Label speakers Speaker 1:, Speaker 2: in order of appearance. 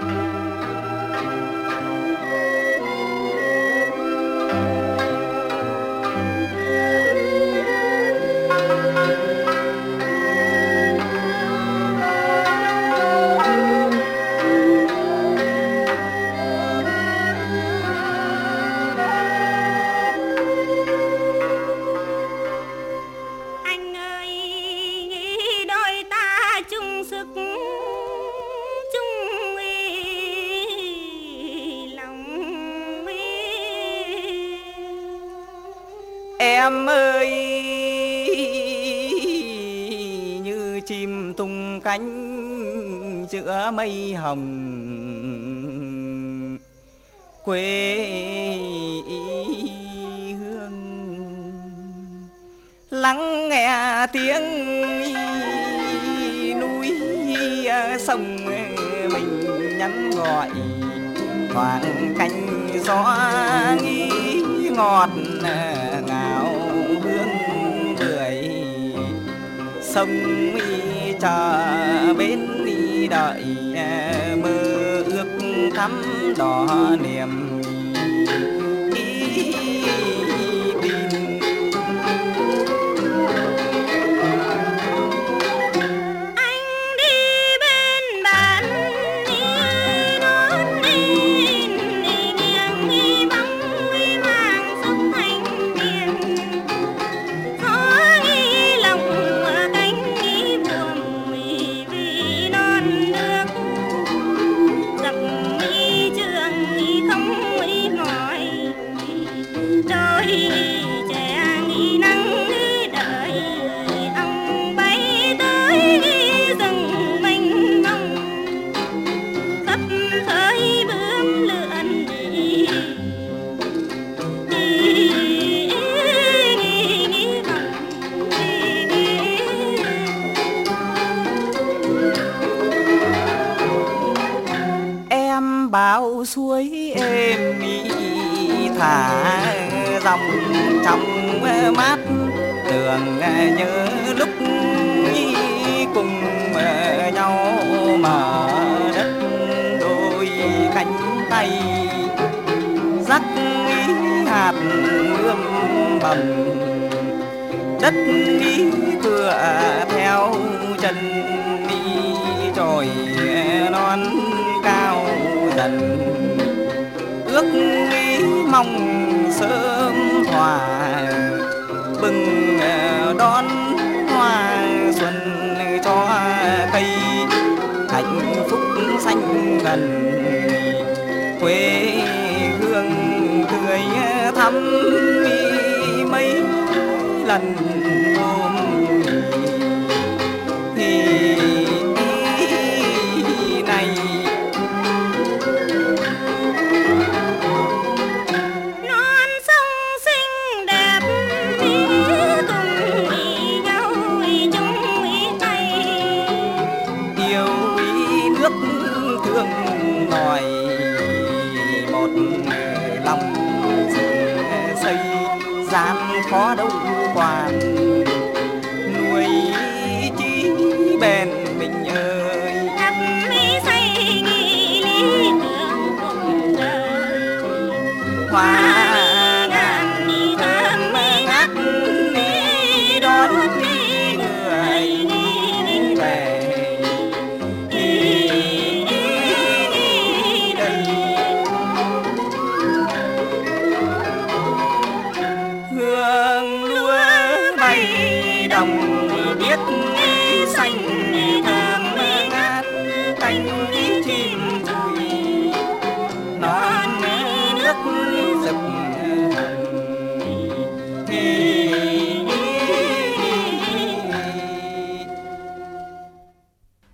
Speaker 1: Em ơi như chim tung cánh giữa mây hồng, quê hương lắng nghe tiếng núi sông mình nhắn gọi, thoảng cánh gió ngọt ngào hương bưởi, sông chờ bên đợi mơ ước thắm đỏ niềm bao suối êm thả dòng trong mát, tưởng nhớ lúc cùng nhau mở đất đôi cánh tay, rắc hạt ươm bầm đất tựa theo chân trồi non cao dần, ước mong sớm hòa bừng đón hoa xuân cho cây hạnh phúc xanh gần, quê hương tươi thắm mấy lần ôm này.
Speaker 2: Non sông xinh đẹp cùng nhau chung tay,
Speaker 1: yêu nước thương nòi một lòng xây gian khó đâu